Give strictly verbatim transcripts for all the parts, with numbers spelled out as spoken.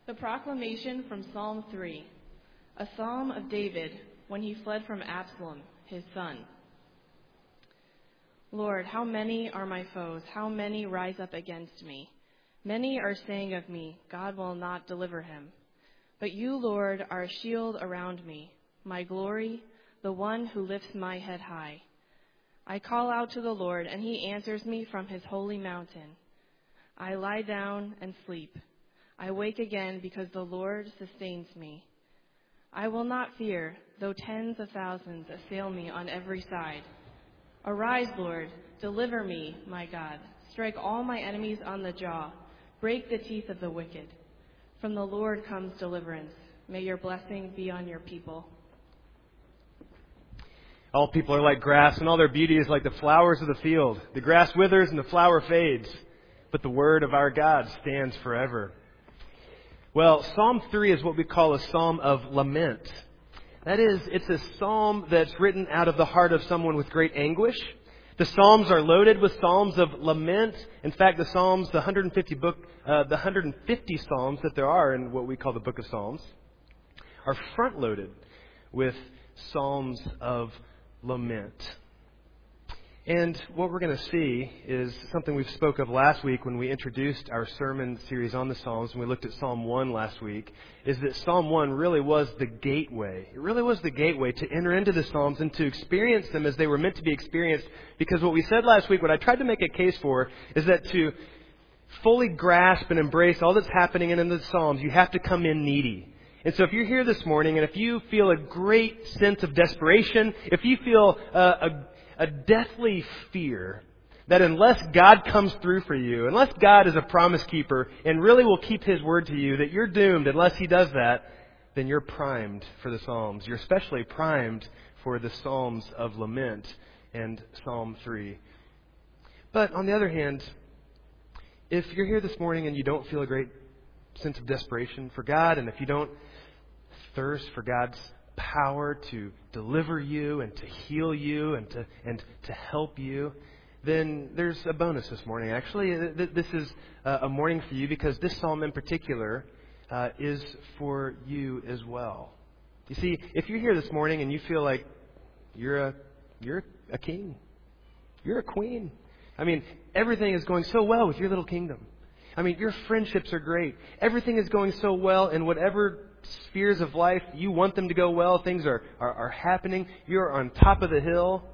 The proclamation from Psalm three, a psalm of David when he fled from Absalom, his son. Lord, how many are my foes? How many rise up against me? Many are saying of me, God will not deliver him. But you, Lord, are a shield around me, my glory, the one who lifts my head high. I call out to the Lord, and he answers me from his holy mountain. I lie down and sleep. I wake again because the Lord sustains me. I will not fear, though tens of thousands assail me on every side. Arise, Lord, deliver me, my God. Strike all my enemies on the jaw. Break the teeth of the wicked. From the Lord comes deliverance. May your blessing be on your people. All people are like grass, and all their beauty is like the flowers of the field. The grass withers and the flower fades, but the word of our God stands forever. Well, Psalm three is what we call a psalm of lament. That is, it's a psalm that's written out of the heart of someone with great anguish. The psalms are loaded with psalms of lament. In fact, the psalms, the one hundred fifty book, uh, the one hundred fifty psalms that there are in what we call the Book of Psalms, are front-loaded with psalms of lament. And what we're going to see is something we spoke of last week when we introduced our sermon series on the Psalms, and we looked at Psalm one last week, is that Psalm one really was the gateway. It really was the gateway to enter into the Psalms and to experience them as they were meant to be experienced. Because what we said last week, what I tried to make a case for, is that to fully grasp and embrace all that's happening in the Psalms, you have to come in needy. And so if you're here this morning and if you feel a great sense of desperation, if you feel uh, a A deathly fear that unless God comes through for you, unless God is a promise keeper and really will keep His word to you, that you're doomed unless He does that, then you're primed for the Psalms. You're especially primed for the Psalms of Lament and Psalm three. But on the other hand, if you're here this morning and you don't feel a great sense of desperation for God, and if you don't thirst for God's power to deliver you and to heal you and to and to help you, then there's a bonus this morning. Actually, this is a morning for you because this psalm in particular uh, is for you as well. You see, if you're here this morning and you feel like you're a you're a king, you're a queen. I mean, everything is going so well with your little kingdom. I mean, your friendships are great. Everything is going so well in whatever spheres of life you want them to go well. Things are, are, are happening. You're on top of the hill.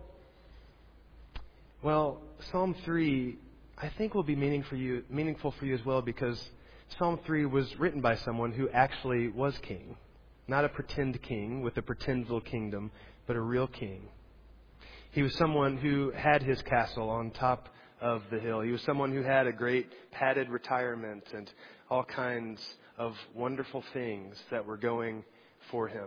Well, Psalm three, I think, will be meaning for you, meaningful for you as well, because Psalm three was written by someone who actually was king. Not a pretend king with a pretend little kingdom, but a real king. He was someone who had his castle on top of the hill. He was someone who had a great padded retirement and all kinds of wonderful things that were going for him.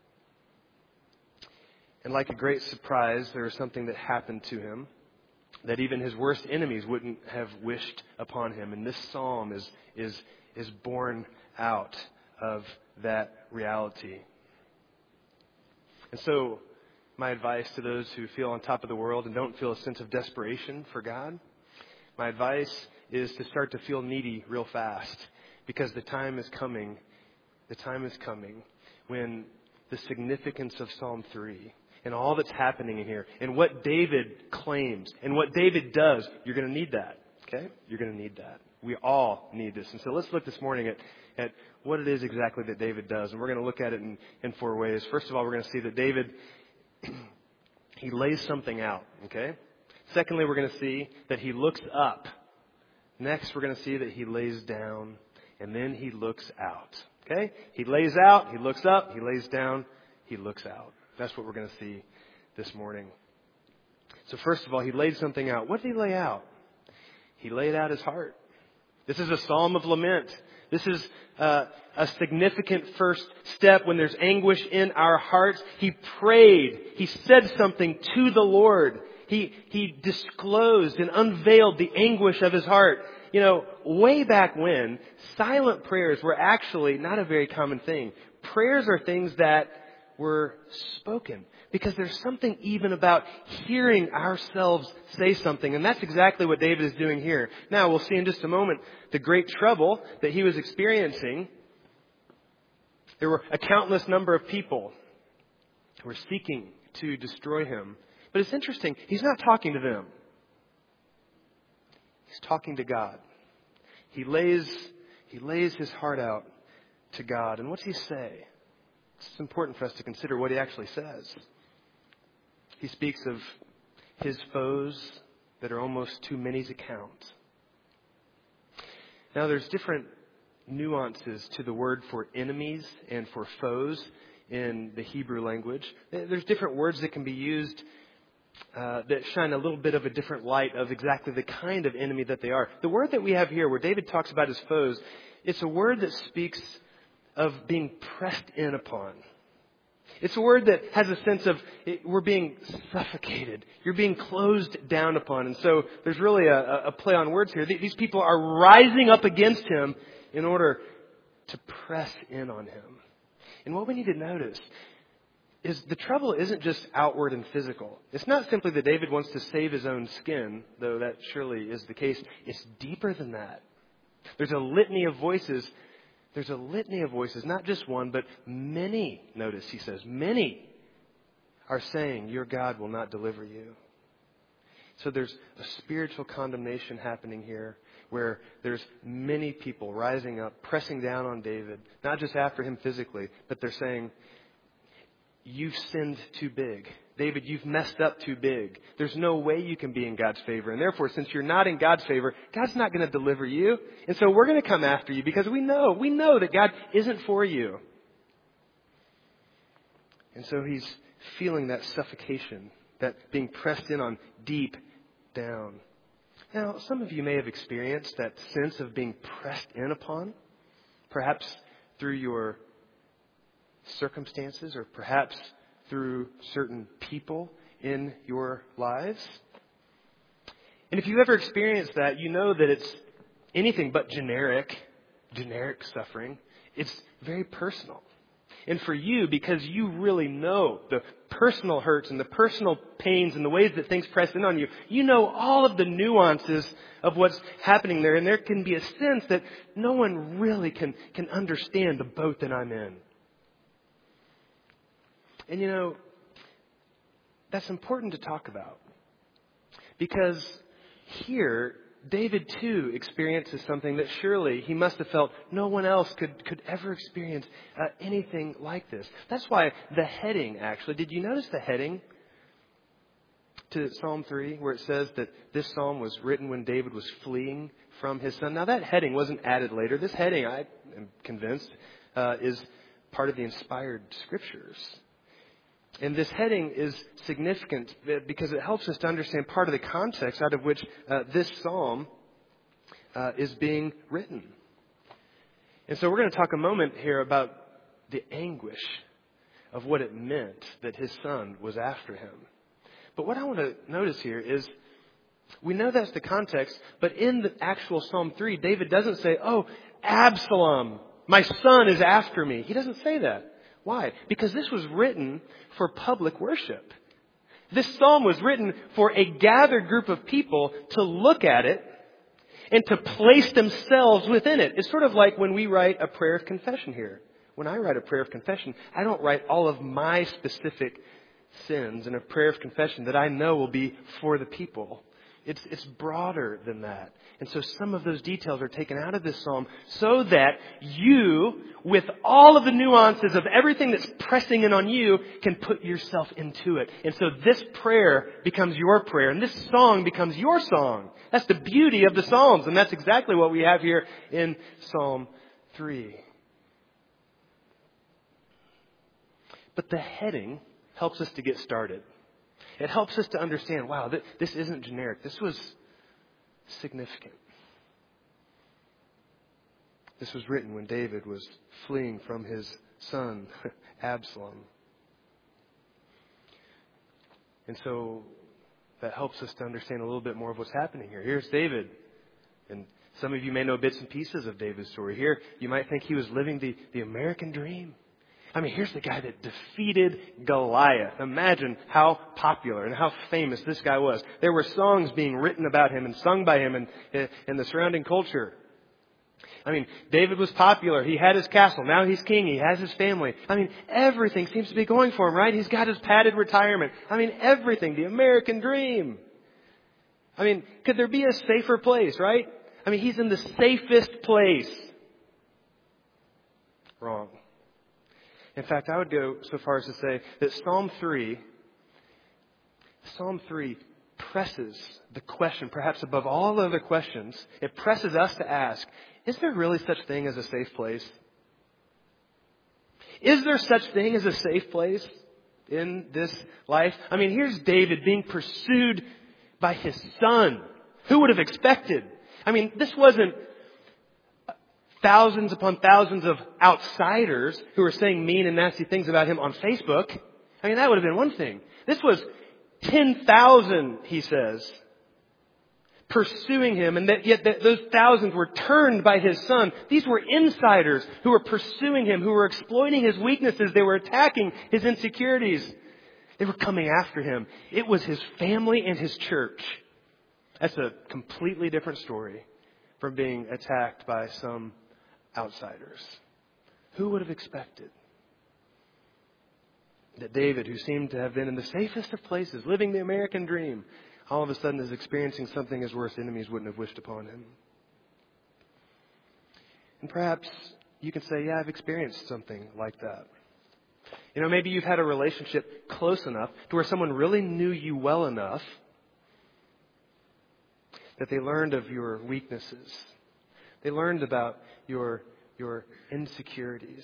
And like a great surprise, there was something that happened to him that even his worst enemies wouldn't have wished upon him. And this psalm is is is born out of that reality. And so my advice to those who feel on top of the world and don't feel a sense of desperation for God, my advice is to start to feel needy real fast. Because the time is coming, the time is coming when the significance of Psalm three and all that's happening in here and what David claims and what David does, you're going to need that. Okay? You're going to need that. We all need this. And so let's look this morning at, at what it is exactly that David does. And we're going to look at it in, in four ways. First of all, we're going to see that David, he lays something out. Okay? Secondly, we're going to see that he looks up. Next, we're going to see that he lays down. And then he looks out. Okay? He lays out, he looks up, he lays down, he looks out. That's what we're going to see this morning. So first of all, he laid something out. What did he lay out? He laid out his heart. This is a psalm of lament. This is uh, a significant first step when there's anguish in our hearts. He prayed. He said something to the Lord. He, he disclosed and unveiled the anguish of his heart. You know, way back when, silent prayers were actually not a very common thing. Prayers are things that were spoken. Because there's something even about hearing ourselves say something. And that's exactly what David is doing here. Now, we'll see in just a moment the great trouble that he was experiencing There were a countless number of people who were seeking to destroy him. But it's interesting, he's not talking to them. He's talking to God. He lays, he lays his heart out to God. And what's he say? It's important for us to consider what he actually says. He speaks of his foes that are almost too many to count. Now, there's different nuances to the word for enemies and for foes in the Hebrew language. There's different words that can be used uh, that shine a little bit of a different light of exactly the kind of enemy that they are. The word that we have here, where David talks about his foes, it's a word that speaks of being pressed in upon. It's a word that has a sense of it, we're being suffocated. You're being closed down upon. And so there's really a, a play on words here. These people are rising up against him in order to press in on him. And what we need to notice is the trouble isn't just outward and physical. It's not simply that David wants to save his own skin, though that surely is the case. It's deeper than that. There's a litany of voices. There's a litany of voices, not just one, but many, notice he says, many are saying your God will not deliver you. So there's a spiritual condemnation happening here where there's many people rising up, pressing down on David, not just after him physically, but they're saying, you've sinned too big. David, you've messed up too big. There's no way you can be in God's favor. And therefore, since you're not in God's favor, God's not going to deliver you. And so we're going to come after you because we know, we know that God isn't for you. And so he's feeling that suffocation, that being pressed in on deep down. Now, some of you may have experienced that sense of being pressed in upon, perhaps through your circumstances or perhaps through certain people in your lives. And if you've ever experienced that, you know that it's anything but generic, generic suffering. It's very personal. And for you, because you really know the personal hurts and the personal pains and the ways that things press in on you, you know all of the nuances of what's happening there. And there can be a sense that no one really can, can understand the boat that I'm in. And you know, that's important to talk about. Because here, David too experiences something that surely he must have felt no one else could, could ever experience uh, anything like this. That's why the heading, actually, did you notice the heading to Psalm three where it says that this psalm was written when David was fleeing from his son? Now that heading wasn't added later. This heading, I am convinced, uh, is part of the inspired scriptures. And this heading is significant because it helps us to understand part of the context out of which uh, this psalm uh, is being written. And so we're going to talk a moment here about the anguish of what it meant that his son was after him. But what I want to notice here is we know that's the context, but in the actual Psalm three, David doesn't say, oh, Absalom, my son is after me. He doesn't say that. Why? Because this was written for public worship. This psalm was written for a gathered group of people to look at it and to place themselves within it. It's sort of like when we write a prayer of confession here. When I write a prayer of confession, I don't write all of my specific sins in a prayer of confession that I know will be for the people. It's, it's broader than that. And so some of those details are taken out of this psalm so that you, with all of the nuances of everything that's pressing in on you, can put yourself into it. And so this prayer becomes your prayer and this song becomes your song. That's the beauty of the Psalms. And that's exactly what we have here in Psalm three. But the heading helps us to get started. It helps us to understand, wow, th- this isn't generic. This was significant. This was written when David was fleeing from his son, Absalom. And so that helps us to understand a little bit more of what's happening here. Here's David. And some of you may know bits and pieces of David's story. Here, you might think he was living the, the American dream. I mean, here's the guy that defeated Goliath. Imagine how popular and how famous this guy was. There were songs being written about him and sung by him in, in the surrounding culture. I mean, David was popular. He had his castle. Now he's king. He has his family. I mean, everything seems to be going for him, right? He's got his padded retirement. I mean, everything. The American dream. I mean, could there be a safer place, right? I mean, he's in the safest place. Wrong. In fact, I would go so far as to say that Psalm three, Psalm three presses the question, perhaps above all other questions, it presses us to ask, is there really such thing as a safe place? Is there such thing as a safe place in this life? I mean, here's David being pursued by his son. Who would have expected? I mean, this wasn't thousands upon thousands of outsiders who were saying mean and nasty things about him on Facebook. I mean, that would have been one thing. This was ten thousand, he says, pursuing him, and that yet that those thousands were turned by his son. These were insiders who were pursuing him, who were exploiting his weaknesses. They were attacking his insecurities. They were coming after him. It was his family and his church. That's a completely different story from being attacked by some outsiders. Who would have expected that David, who seemed to have been in the safest of places, living the American dream, all of a sudden is experiencing something his worst enemies wouldn't have wished upon him? And perhaps you can say, yeah, I've experienced something like that. You know, maybe you've had a relationship close enough to where someone really knew you well enough that they learned of your weaknesses. They learned about your, your insecurities.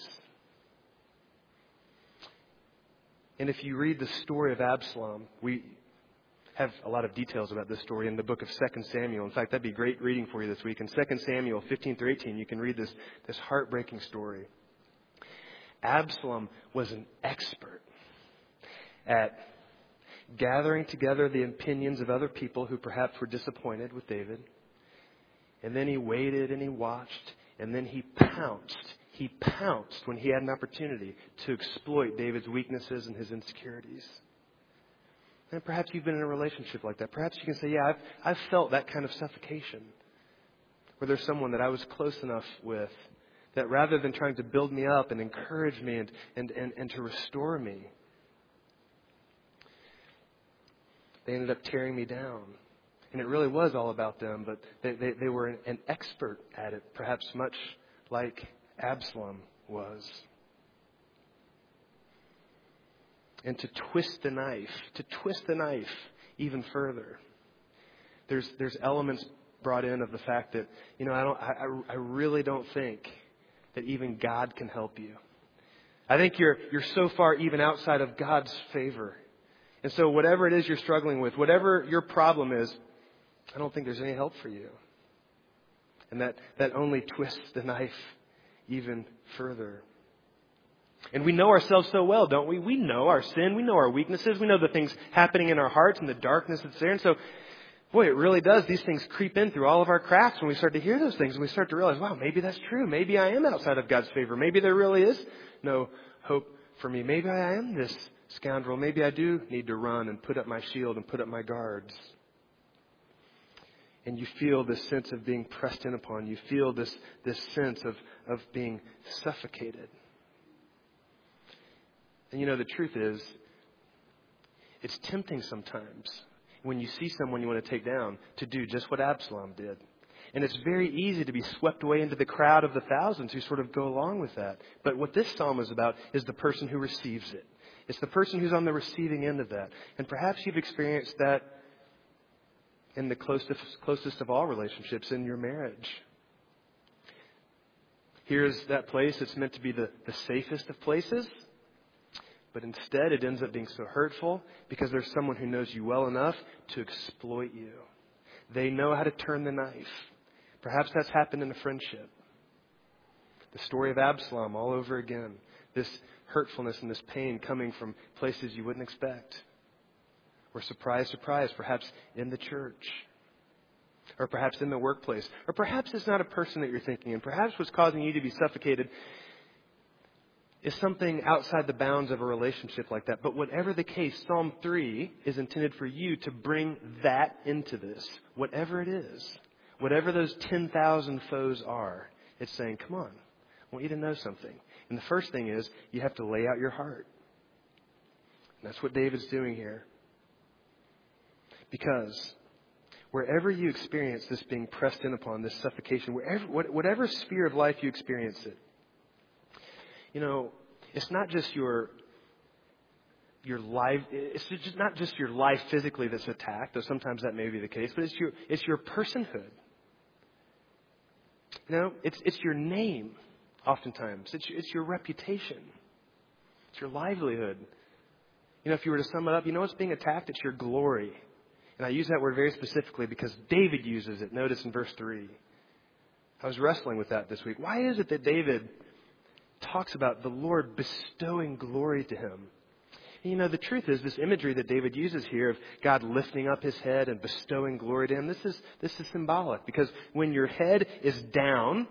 And if you read the story of Absalom, we have a lot of details about this story in the book of Second Samuel. In fact, that'd be great reading for you this week. In Second Samuel fifteen through eighteen, you can read this, this heartbreaking story. Absalom was an expert at gathering together the opinions of other people who perhaps were disappointed with David. And then he waited and he watched, and then he pounced. He pounced when he had an opportunity to exploit David's weaknesses and his insecurities. And perhaps you've been in a relationship like that. Perhaps you can say, yeah, I've, I've felt that kind of suffocation, where there's someone that I was close enough with that rather than trying to build me up and encourage me and, and, and, and to restore me, they ended up tearing me down. And it really was all about them, but they, they, they were an, an expert at it, perhaps much like Absalom was. And to twist the knife, to twist the knife even further. There's there's elements brought in of the fact that, you know, I don't I, I really don't think that even God can help you. I think you're you're so far even outside of God's favor. And so whatever it is you're struggling with, whatever your problem is, I don't think there's any help for you. And that, that only twists the knife even further. And we know ourselves so well, don't we? We know our sin. We know our weaknesses. We know the things happening in our hearts and the darkness that's there. And so, boy, it really does. These things creep in through all of our cracks when we start to hear those things. And we start to realize, wow, maybe that's true. Maybe I am outside of God's favor. Maybe there really is no hope for me. Maybe I am this scoundrel. Maybe I do need to run and put up my shield and put up my guards. And you feel this sense of being pressed in upon. You feel this, this sense of, of being suffocated. And you know, the truth is, it's tempting sometimes when you see someone you want to take down to do just what Absalom did. And it's very easy to be swept away into the crowd of the thousands who sort of go along with that. But what this psalm is about is the person who receives it. It's the person who's on the receiving end of that. And perhaps you've experienced that in the closest, closest of all relationships, in your marriage. Here's that place that's meant to be the, the safest of places. But instead, it ends up being so hurtful because there's someone who knows you well enough to exploit you. They know how to turn the knife. Perhaps that's happened in a friendship. The story of Absalom all over again. This hurtfulness and this pain coming from places you wouldn't expect. Or surprise, surprise, perhaps in the church. Or perhaps in the workplace. Or perhaps it's not a person that you're thinking. And perhaps what's causing you to be suffocated is something outside the bounds of a relationship like that. But whatever the case, Psalm three is intended for you to bring that into this. Whatever it is. Whatever those ten thousand foes are. It's saying, come on, I want you to know something. And the first thing is you have to lay out your heart. And that's what David's doing here. Because wherever you experience this being pressed in upon, this suffocation, wherever, whatever sphere of life you experience it, you know, it's not just your your life. It's just not just your life physically that's attacked, though sometimes that may be the case. But it's your it's your personhood. You know, it's it's your name. Oftentimes, it's it's your reputation. It's your livelihood. You know, if you were to sum it up, you know what's being attacked? It's your glory. And I use that word very specifically because David uses it. Notice in verse three. I was wrestling with that this week. Why is it that David talks about the Lord bestowing glory to him? And you know, the truth is, this imagery that David uses here of God lifting up his head and bestowing glory to him, this is this is symbolic. Because when your head is down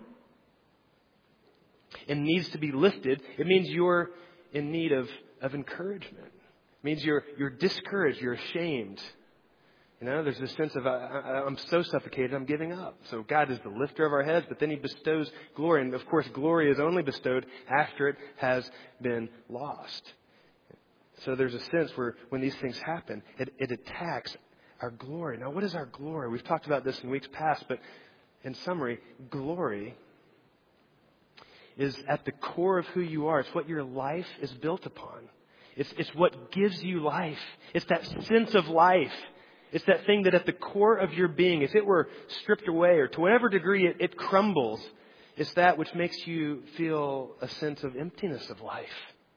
and needs to be lifted, it means you're in need of, of encouragement. It means you're you're discouraged, you're ashamed. You know, there's this sense of, I, I, I'm so suffocated, I'm giving up. So God is the lifter of our heads, but then He bestows glory. And of course, glory is only bestowed after it has been lost. So there's a sense where when these things happen, it, it attacks our glory. Now, what is our glory? We've talked about this in weeks past, but in summary, glory is at the core of who you are. It's what your life is built upon. It's, it's what gives you life. It's that sense of life. It's that thing that at the core of your being, if it were stripped away or to whatever degree it, it crumbles, it's that which makes you feel a sense of emptiness of life.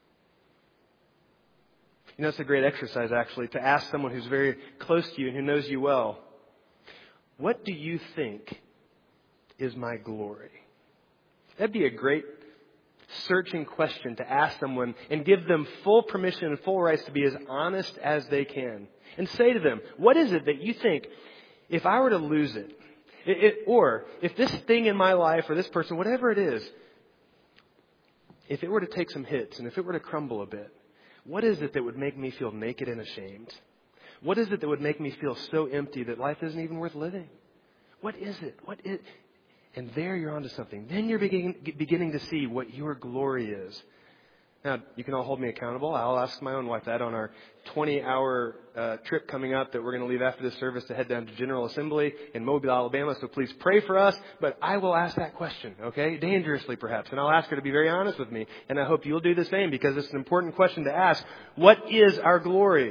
You know, it's a great exercise, actually, to ask someone who's very close to you and who knows you well, what do you think is my glory? That'd be a great searching question to ask someone and give them full permission and full rights to be as honest as they can. And say to them, what is it that you think, if I were to lose it, it, it, or if this thing in my life or this person, whatever it is, if it were to take some hits and if it were to crumble a bit, what is it that would make me feel naked and ashamed? What is it that would make me feel so empty that life isn't even worth living? What is it? What is? And there you're onto something. Then you're beginning, beginning to see what your glory is. Now, you can all hold me accountable. I'll ask my own wife that on our twenty-hour uh, trip coming up that we're going to leave after this service to head down to General Assembly in Mobile, Alabama. So please pray for us. But I will ask that question, okay? Dangerously, perhaps. And I'll ask her to be very honest with me. And I hope you'll do the same because it's an important question to ask. What is our glory?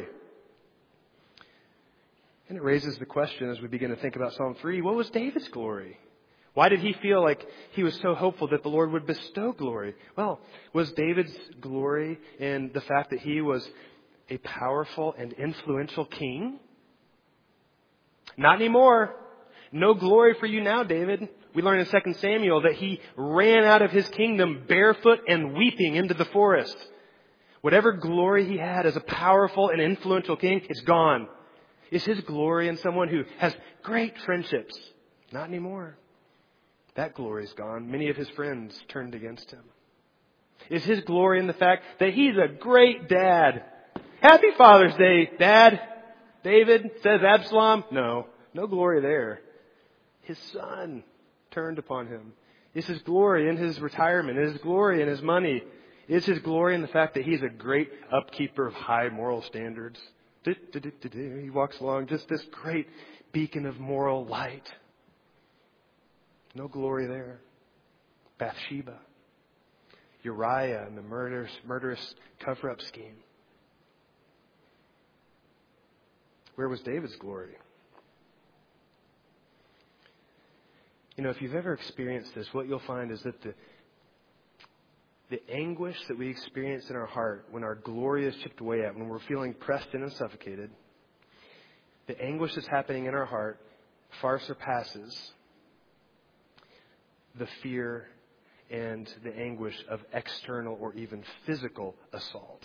And it raises the question as we begin to think about Psalm three, what was David's glory? Why did he feel like he was so hopeful that the Lord would bestow glory? Well, was David's glory in the fact that he was a powerful and influential king? Not anymore. No glory for you now, David. We learn in Second Samuel that he ran out of his kingdom barefoot and weeping into the forest. Whatever glory he had as a powerful and influential king, it's gone. Is his glory in someone who has great friendships? Not anymore. That glory is gone. Many of his friends turned against him. Is his glory in the fact that he's a great dad? Happy Father's Day, Dad. David, says Absalom. No, no glory there. His son turned upon him. Is his glory in his retirement? Is his glory in his money? Is his glory in the fact that he's a great upkeeper of high moral standards? He walks along just this great beacon of moral light. No glory there. Bathsheba. Uriah and the murderous, murderous cover-up scheme. Where was David's glory? You know, if you've ever experienced this, what you'll find is that the, the anguish that we experience in our heart when our glory is chipped away at, when we're feeling pressed in and suffocated, the anguish that's happening in our heart far surpasses the fear and the anguish of external or even physical assault.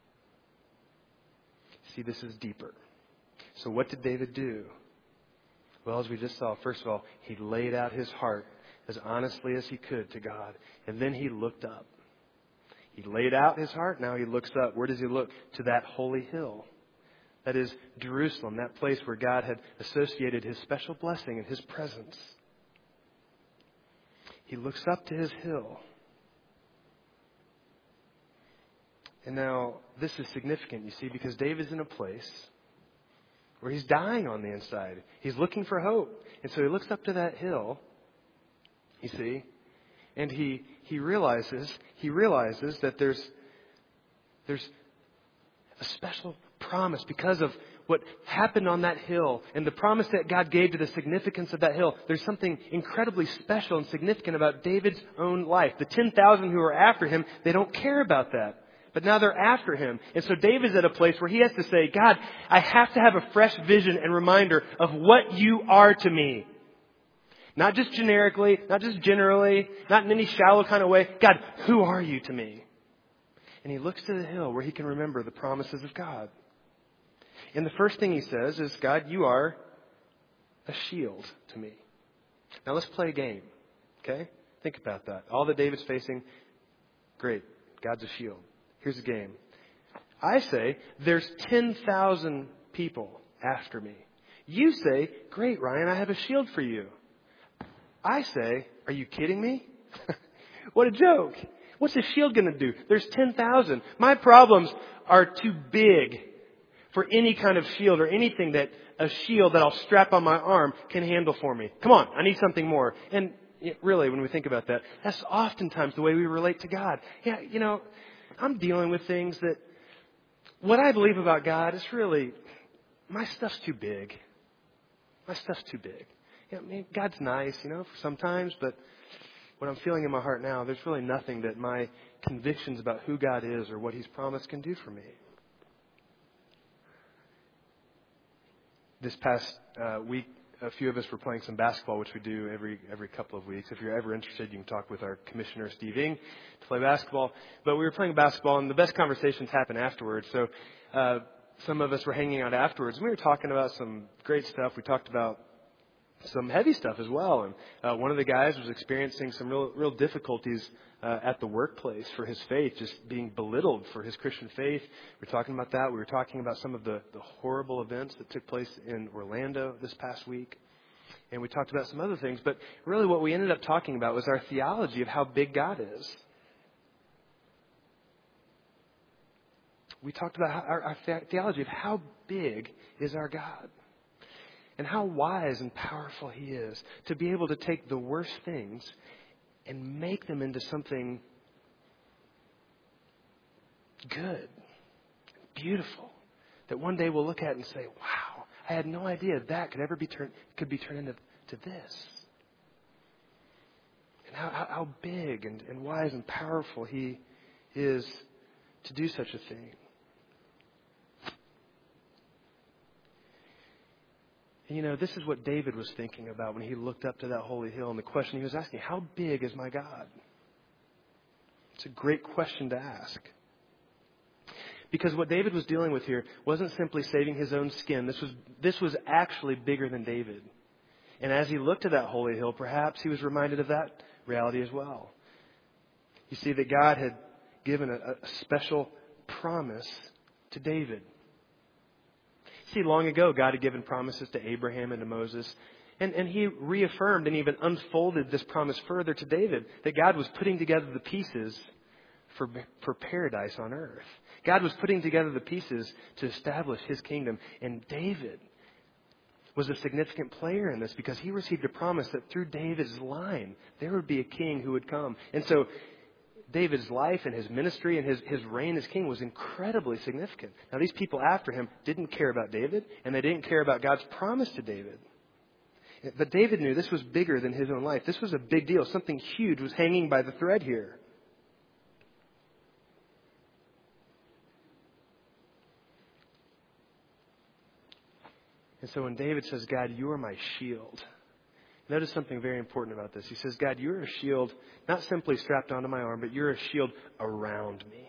See, this is deeper. So what did David do? Well, as we just saw, first of all, he laid out his heart as honestly as he could to God. And then he looked up. He laid out his heart. Now he looks up. Where does he look? To that holy hill. That is Jerusalem, that place where God had associated His special blessing and His presence. he looks up to his hill. And now, this is significant, you see, because David's in a place where he's dying on the inside. He's looking for hope. And so he looks up to that hill, you see, and he he realizes, he realizes that there's there's a special promise because of what happened on that hill and the promise that God gave to the significance of that hill. There's something incredibly special and significant about David's own life. The ten thousand who are after him, they don't care about that. But now they're after him. And so David's at a place where he has to say, God, I have to have a fresh vision and reminder of what you are to me. Not just generically, not just generally, not in any shallow kind of way. God, who are you to me? And he looks to the hill where he can remember the promises of God. And the first thing he says is, God, you are a shield to me. Now let's play a game. Okay? Think about that. All that David's facing, great. God's a shield. Here's the game. I say, there's ten thousand people after me. You say, great, Ryan, I have a shield for you. I say, are you kidding me? What a joke. What's a shield going to do? There's ten thousand. My problems are too big for any kind of shield or anything that a shield that I'll strap on my arm can handle for me. Come on, I need something more. And really, when we think about that, that's oftentimes the way we relate to God. Yeah, you know, I'm dealing with things that what I believe about God is really, my stuff's too big. My stuff's too big. Yeah, I mean, God's nice, you know, sometimes, but what I'm feeling in my heart now, there's really nothing that my convictions about who God is or what He's promised can do for me. This past uh, week, a few of us were playing some basketball, which we do every every couple of weeks. If you're ever interested, you can talk with our commissioner, Steve Ing, to play basketball. But we were playing basketball, and the best conversations happen afterwards. So uh, some of us were hanging out afterwards, and we were talking about some great stuff. We talked about some heavy stuff as well. And uh, one of the guys was experiencing some real real difficulties uh, at the workplace for his faith, just being belittled for his Christian faith. We were talking about that. We were talking about some of the, the horrible events that took place in Orlando this past week. And we talked about some other things. But really what we ended up talking about was our theology of how big God is. We talked about how, our, our theology of how big is our God. And how wise and powerful He is to be able to take the worst things and make them into something good, beautiful, that one day we'll look at and say, wow, I had no idea that could ever be turned could be turned into to this. And how, how, how big and, and wise and powerful He is to do such a thing. You know, this is what David was thinking about when he looked up to that holy hill. And the question he was asking, how big is my God? It's a great question to ask. Because what David was dealing with here wasn't simply saving his own skin. This was, this was actually bigger than David. And as he looked to that holy hill, perhaps he was reminded of that reality as well. You see that God had given a, a special promise to David. See, long ago, God had given promises to Abraham and to Moses. And, and He reaffirmed and even unfolded this promise further to David, that God was putting together the pieces for, for paradise on earth. God was putting together the pieces to establish His kingdom. And David was a significant player in this because he received a promise that through David's line, there would be a king who would come. And so David's life and his ministry and his, his reign as king was incredibly significant. Now, these people after him didn't care about David, and they didn't care about God's promise to David. But David knew this was bigger than his own life. This was a big deal. Something huge was hanging by the thread here. And so when David says, God, you are my shield, notice something very important about this. He says, God, you're a shield, not simply strapped onto my arm, but you're a shield around me.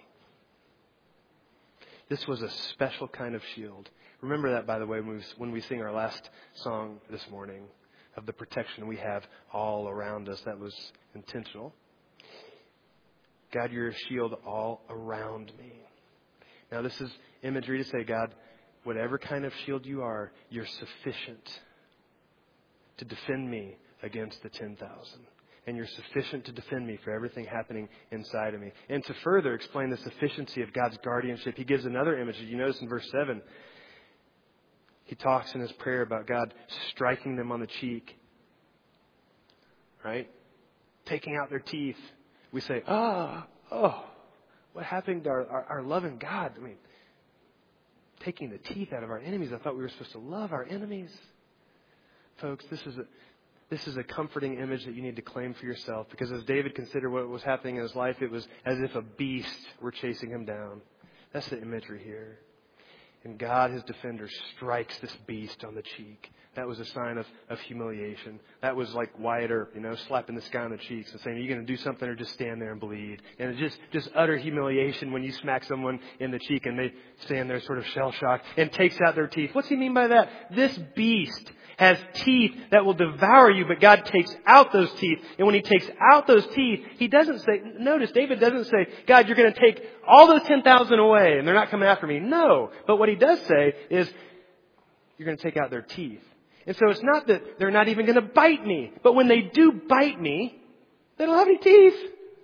This was a special kind of shield. Remember that, by the way, when we, when we sing our last song this morning of the protection we have all around us. That was intentional. God, you're a shield all around me. Now, this is imagery to say, God, whatever kind of shield you are, you're sufficient to defend me against the ten thousand. and you're sufficient to defend me for everything happening inside of me. And to further explain the sufficiency of God's guardianship, he gives another image. Did you notice in verse seven? He talks in his prayer about God striking them on the cheek. Right? Taking out their teeth. We say, oh, oh, what happened to our, our, our loving God? I mean, taking the teeth out of our enemies. I thought we were supposed to love our enemies. Folks, this is a this is a comforting image that you need to claim for yourself, because as David considered what was happening in his life, it was as if a beast were chasing him down. That's the imagery here. And God, his defender, strikes this beast on the cheek. That was a sign of, of humiliation. That was like Wyatt Earp, you know, slapping this guy on the cheeks and saying, are you going to do something or just stand there and bleed? And it's just, just utter humiliation when you smack someone in the cheek and they stand there sort of shell-shocked and takes out their teeth. What's he mean by that? This beast has teeth that will devour you, but God takes out those teeth. And when he takes out those teeth, he doesn't say, notice, David doesn't say, God, you're going to take all those ten thousand away and they're not coming after me. No. But what he does say is, you're going to take out their teeth. And so it's not that they're not even going to bite me. But when they do bite me, they don't have any teeth.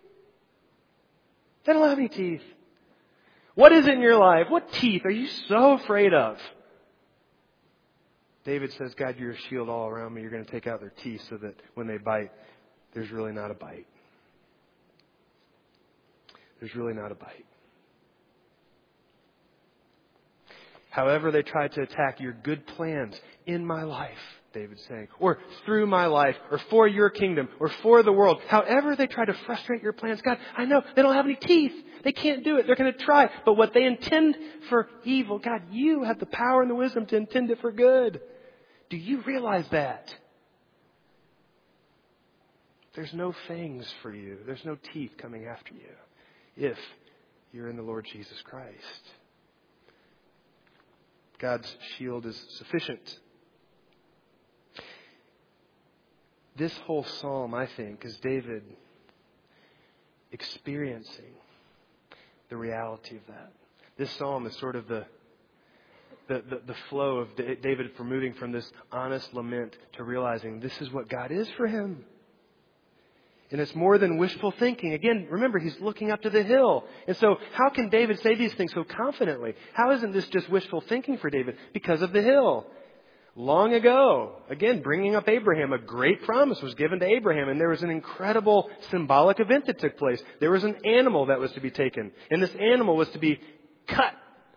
They don't have any teeth. What is it in your life? What teeth are you so afraid of? David says, God, you're a shield all around me. You're going to take out their teeth so that when they bite, there's really not a bite. There's really not a bite. However they try to attack your good plans in my life, David's saying, or through my life, or for your kingdom, or for the world. However they try to frustrate your plans, God, I know they don't have any teeth. They can't do it. They're going to try. But what they intend for evil, God, you have the power and the wisdom to intend it for good. Do you realize that? There's no fangs for you. There's no teeth coming after you if you're in the Lord Jesus Christ. God's shield is sufficient. This whole psalm, I think, is David experiencing the reality of that. This psalm is sort of the the, the, the flow of David from moving from this honest lament to realizing this is what God is for him. And it's more than wishful thinking. Again, remember, he's looking up to the hill. And so how can David say these things so confidently? How isn't this just wishful thinking for David? Because of the hill. Long ago, again, bringing up Abraham, a great promise was given to Abraham. And there was an incredible symbolic event that took place. There was an animal that was to be taken. And this animal was to be cut.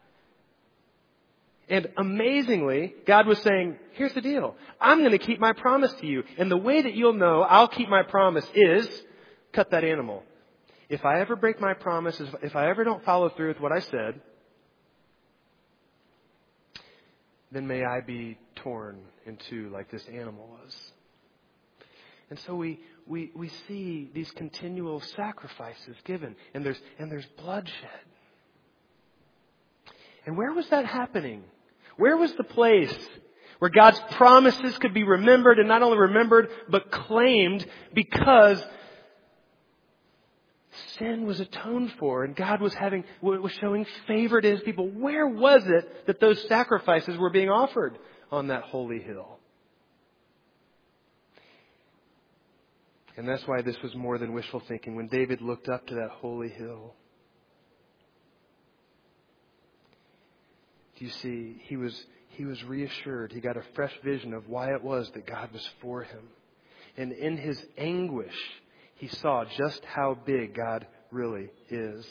And amazingly, God was saying, here's the deal. I'm going to keep my promise to you. And the way that you'll know I'll keep my promise is cut that animal. If I ever break my promise, if I ever don't follow through with what I said, then may I be torn in two like this animal was. And so we, we, we see these continual sacrifices given. And there's, and there's bloodshed. And where was that happening? Where was the place where God's promises could be remembered, and not only remembered, but claimed, because sin was atoned for and God was having, was showing favor to his people? Where was it that those sacrifices were being offered on that holy hill? And that's why this was more than wishful thinking. When David looked up to that holy hill, you see, he was he was reassured. He got a fresh vision of why it was that God was for him. And in his anguish, he saw just how big God really is.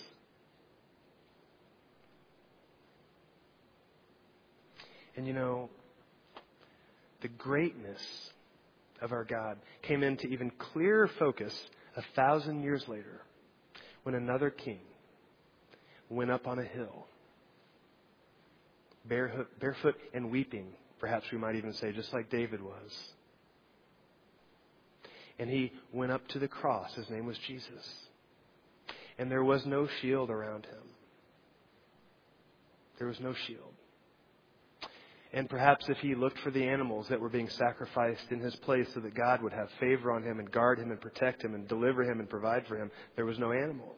And you know, the greatness of our God came into even clearer focus a thousand years later, when another king went up on a hill, Barefoot, barefoot and weeping, perhaps we might even say, just like David was. And he went up to the cross. His name was Jesus. And there was no shield around him. There was no shield. And perhaps if he looked for the animals that were being sacrificed in his place so that God would have favor on him and guard him and protect him and deliver him and provide for him, there was no animal.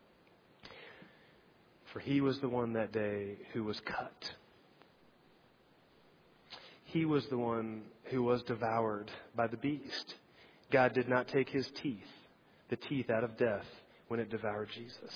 For he was the one that day who was cut. He was the one who was devoured by the beast. God did not take his teeth, the teeth out of death, when it devoured Jesus.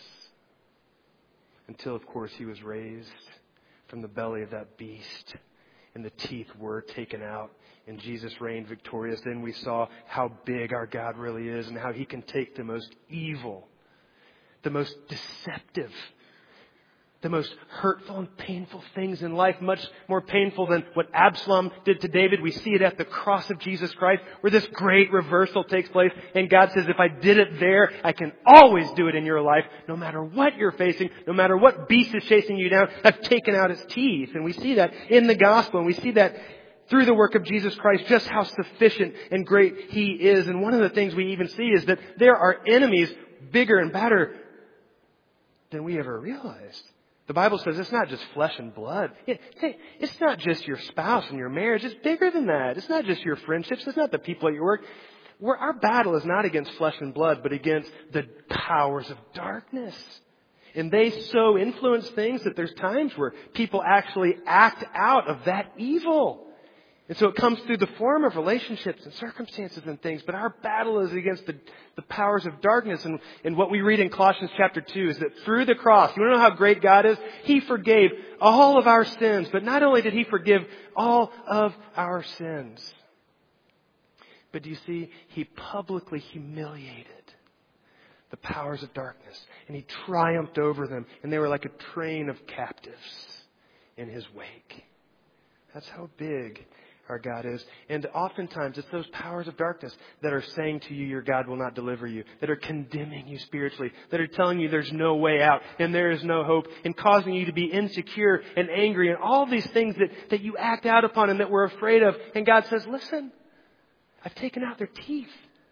Until, of course, he was raised from the belly of that beast and the teeth were taken out and Jesus reigned victorious. Then we saw how big our God really is and how he can take the most evil, the most deceptive, the most hurtful and painful things in life, much more painful than what Absalom did to David. We see it at the cross of Jesus Christ, where this great reversal takes place. And God says, if I did it there, I can always do it in your life. No matter what you're facing, no matter what beast is chasing you down, I've taken out its teeth. And we see that in the gospel. And we see that through the work of Jesus Christ, just how sufficient and great he is. And one of the things we even see is that there are enemies bigger and badder than we ever realized. The Bible says it's not just flesh and blood. It's not just your spouse and your marriage. It's bigger than that. It's not just your friendships. It's not the people at your work. We're, our battle is not against flesh and blood, but against the powers of darkness. And they so influence things that there's times where people actually act out of that evil. And so it comes through the form of relationships and circumstances and things. But our battle is against the, the powers of darkness. And, and what we read in Colossians chapter two is that through the cross, you want to know how great God is? He forgave all of our sins. But not only did he forgive all of our sins, but do you see, he publicly humiliated the powers of darkness. And he triumphed over them. And they were like a train of captives in his wake. That's how big our God is. And oftentimes it's those powers of darkness that are saying to you your God will not deliver you, that are condemning you spiritually, that are telling you there's no way out and there is no hope, and causing you to be insecure and angry and all these things that, that you act out upon and that we're afraid of. And God says, listen, I've taken out their teeth.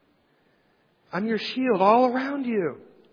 I'm your shield all around you.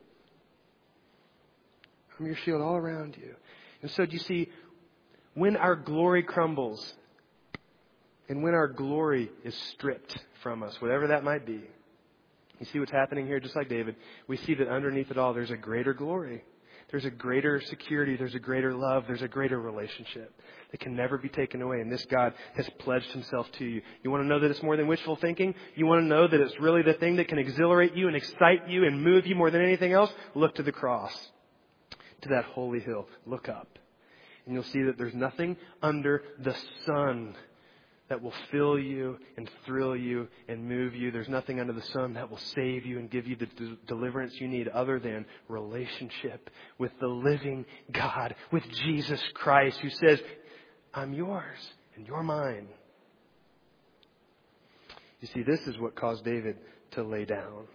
I'm your shield all around you. And so do you see, when our glory crumbles, and when our glory is stripped from us, whatever that might be, you see what's happening here, just like David. We see that underneath it all, there's a greater glory. There's a greater security. There's a greater love. There's a greater relationship that can never be taken away. And this God has pledged himself to you. You want to know that it's more than wishful thinking? You want to know that it's really the thing that can exhilarate you and excite you and move you more than anything else? Look to the cross, to that holy hill. Look up. And you'll see that there's nothing under the sun that will fill you and thrill you and move you. There's nothing under the sun that will save you and give you the d- deliverance you need other than relationship with the living God, with Jesus Christ, who says, I'm yours and you're mine. You see, this is what caused David to lay down.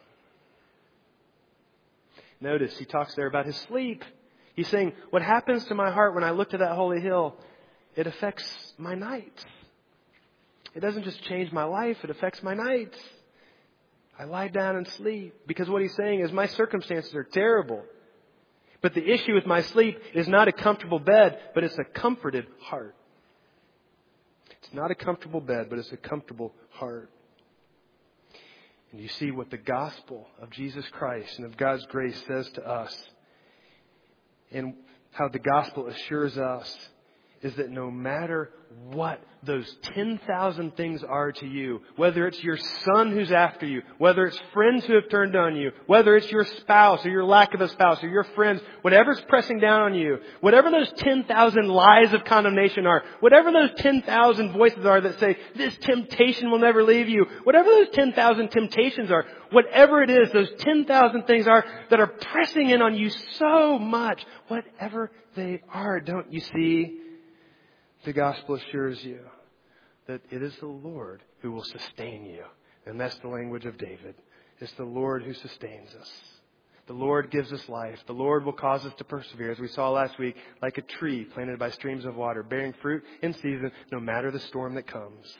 Notice he talks there about his sleep. He's saying, what happens to my heart when I look to that holy hill, it affects my nights. It doesn't just change my life, it affects my nights. I lie down and sleep. Because what he's saying is my circumstances are terrible. But the issue with my sleep is not a comfortable bed, but it's a comforted heart. It's not a comfortable bed, but it's a comfortable heart. And you see what the gospel of Jesus Christ and of God's grace says to us, and how the gospel assures us, is that no matter what those ten thousand things are to you, whether it's your son who's after you, whether it's friends who have turned on you, whether it's your spouse or your lack of a spouse or your friends, whatever's pressing down on you, whatever those ten thousand lies of condemnation are, whatever those ten thousand voices are that say, this temptation will never leave you, whatever those ten thousand temptations are, whatever it is, those ten thousand things are that are pressing in on you so much, whatever they are, don't you see? The gospel assures you that it is the Lord who will sustain you. And that's the language of David. It's the Lord who sustains us. The Lord gives us life. The Lord will cause us to persevere, as we saw last week, like a tree planted by streams of water, bearing fruit in season, no matter the storm that comes.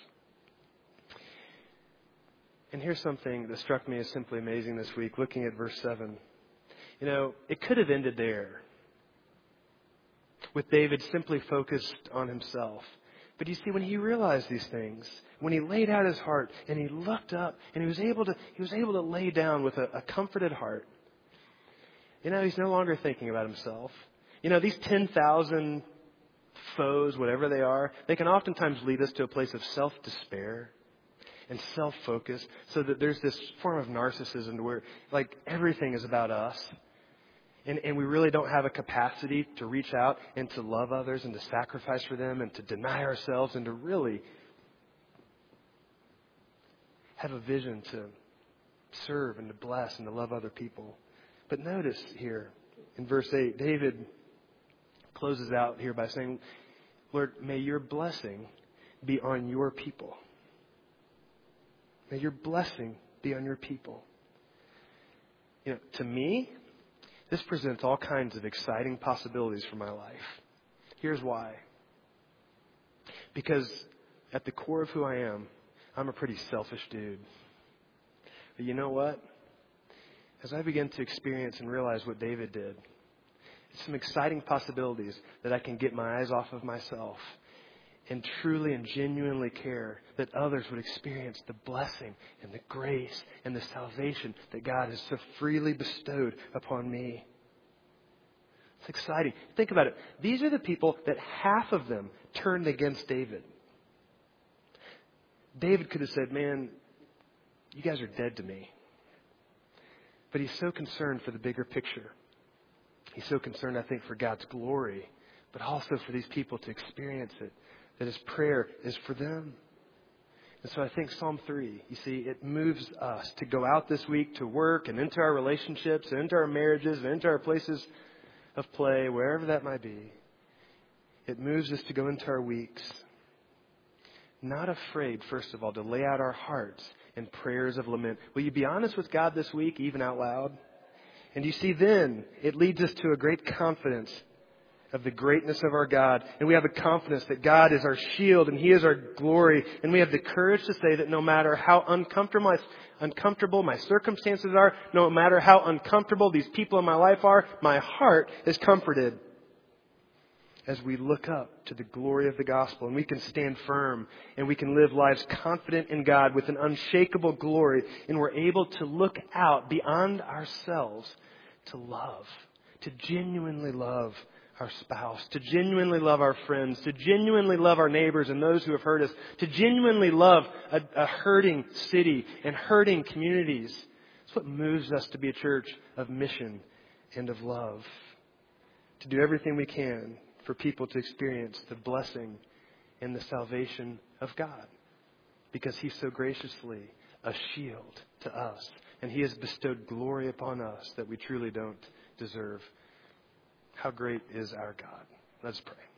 And here's something that struck me as simply amazing this week, looking at verse seven. You know, it could have ended there, with David simply focused on himself. But you see, when he realized these things, when he laid out his heart and he looked up and he was able to, he was able to lay down with a, a comforted heart. You know, he's no longer thinking about himself. You know, these ten thousand foes, whatever they are, they can oftentimes lead us to a place of self-despair. and self-focus, so that there's this form of narcissism where like everything is about us. And, and we really don't have a capacity to reach out and to love others and to sacrifice for them and to deny ourselves and to really have a vision to serve and to bless and to love other people. But notice here in verse eight, David closes out here by saying, Lord, may your blessing be on your people. May your blessing be on your people. You know, to me, this presents all kinds of exciting possibilities for my life. Here's why. Because at the core of who I am, I'm a pretty selfish dude. But you know what? As I begin to experience and realize what David did, it's some exciting possibilities that I can get my eyes off of myself and truly and genuinely care that others would experience the blessing and the grace and the salvation that God has so freely bestowed upon me. It's exciting. Think about it. These are the people that half of them turned against David. David could have said, man, you guys are dead to me. But he's so concerned for the bigger picture. He's so concerned, I think, for God's glory, but also for these people to experience it, that his prayer is for them. And so I think Psalm three, you see, it moves us to go out this week to work and into our relationships and into our marriages and into our places of play, wherever that might be. It moves us to go into our weeks, not afraid, first of all, to lay out our hearts in prayers of lament. Will you be honest with God this week, even out loud? And you see, then it leads us to a great confidence of the greatness of our God. And we have a confidence that God is our shield and He is our glory. And we have the courage to say that no matter how uncomfortable my, uncomfortable my circumstances are, no matter how uncomfortable these people in my life are, my heart is comforted as we look up to the glory of the gospel, and we can stand firm and we can live lives confident in God with an unshakable glory, and we're able to look out beyond ourselves to love, to genuinely love our spouse, to genuinely love our friends, to genuinely love our neighbors and those who have hurt us, to genuinely love a, a hurting city and hurting communities. It's what moves us to be a church of mission and of love, to do everything we can for people to experience the blessing and the salvation of God, because He's so graciously a shield to us, and He has bestowed glory upon us that we truly don't deserve. How great is our God? Let's pray.